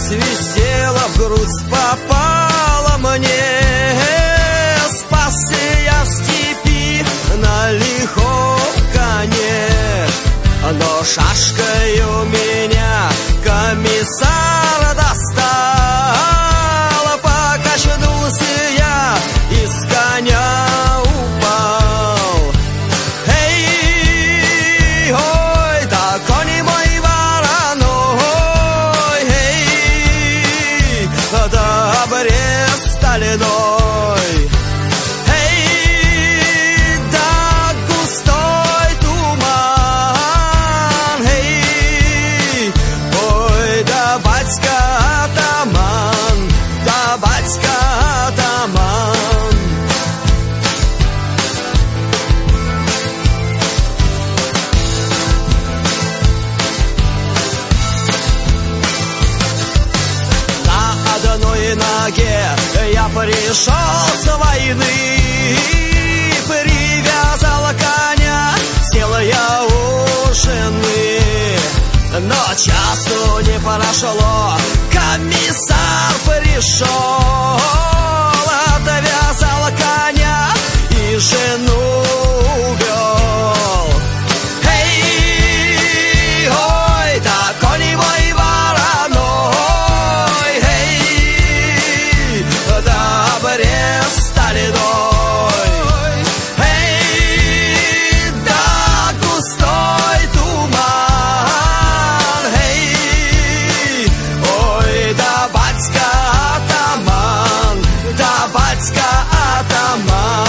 свистела, в грудь попала мне. Спасся я в степи на лихом коне, но шашкою меня комиссар достал. Покачнулся я и с коня упал. Эй, ой, да кони мой вороной, эй, да обрез стальной. Эй, да густой туман, эй, ой, да батька атаман, да батька атаман. На одной ноге я пришел с войны, привязал коня, сел я у жены. Но часу не прошло, комиссар пришел, отвязал коня и жену увел. Эй, ой, да кони мой вороной, эй, да обрез стальной. Эй, да густой туман, эй, ой, да батька атаман, да батька атаман.